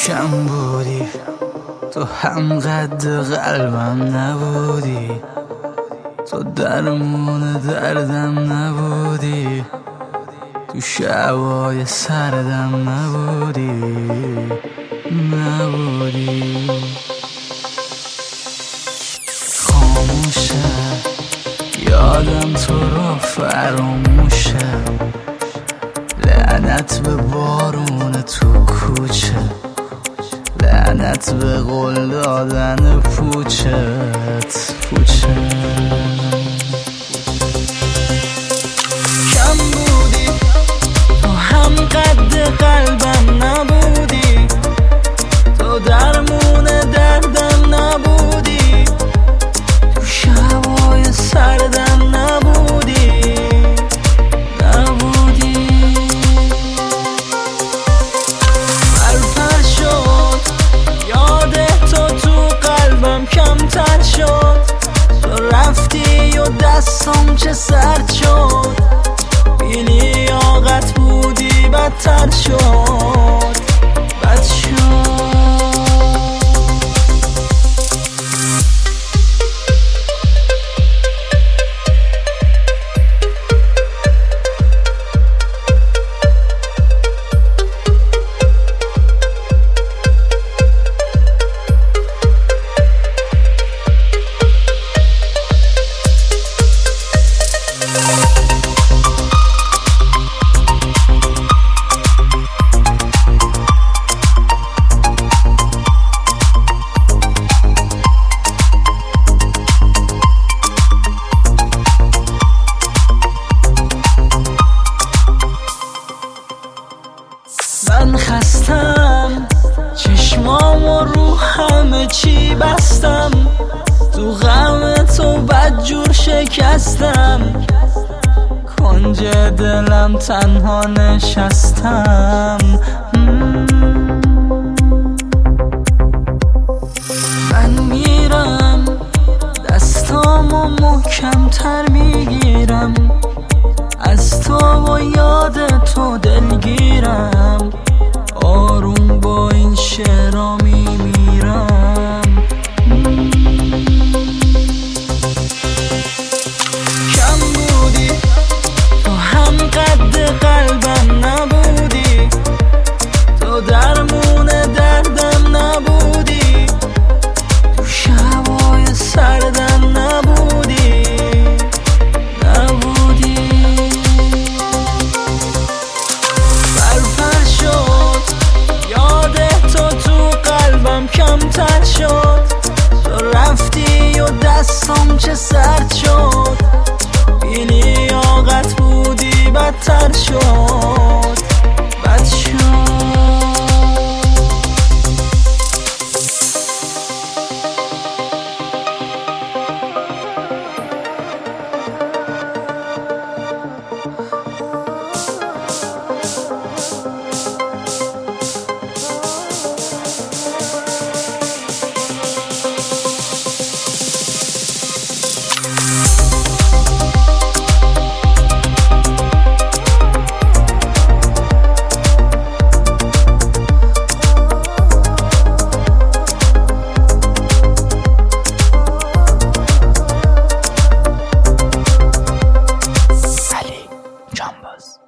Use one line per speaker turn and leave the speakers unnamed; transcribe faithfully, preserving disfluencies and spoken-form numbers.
کم بودی، تو هم قد قلبم نبودی، تو درمون دردم نبودی، تو شبای سردم نبودی نبودی خاموشه یادم تو رو فراموشه، لعنت به بارون تو کوچه، لعنت به قول دادن پوچت پوچه. کم بودی، تو هم قد قلبم نبودی، تو درمون دردم نبودی، تو شبای سردم نبودی نبودی پرپر شد یاد تو تو قلبم کمتر شد، تو رفتی و دستم چه سرد شد، بی لیاقت بودی بدتر شد بد شد. من خستم، چشمامو رو همه چی بستم، تو غم تو بدجور شکستم، کنج دلم تنها نشستم. من میرم دستامو محکمتر میگیرم، از تو و یاد تو دلگیرم، آروم با این شعرها میمیرم. کم بودی، تو هم قد قلبم نبودی، تو درمون دردم نبودی، تو شبای سردم نبودی نبودی کمتر شد، تو رفتی و دستم چه سرد شد، بی لیاقت بودی بدتر شد بد شد.
Jambas.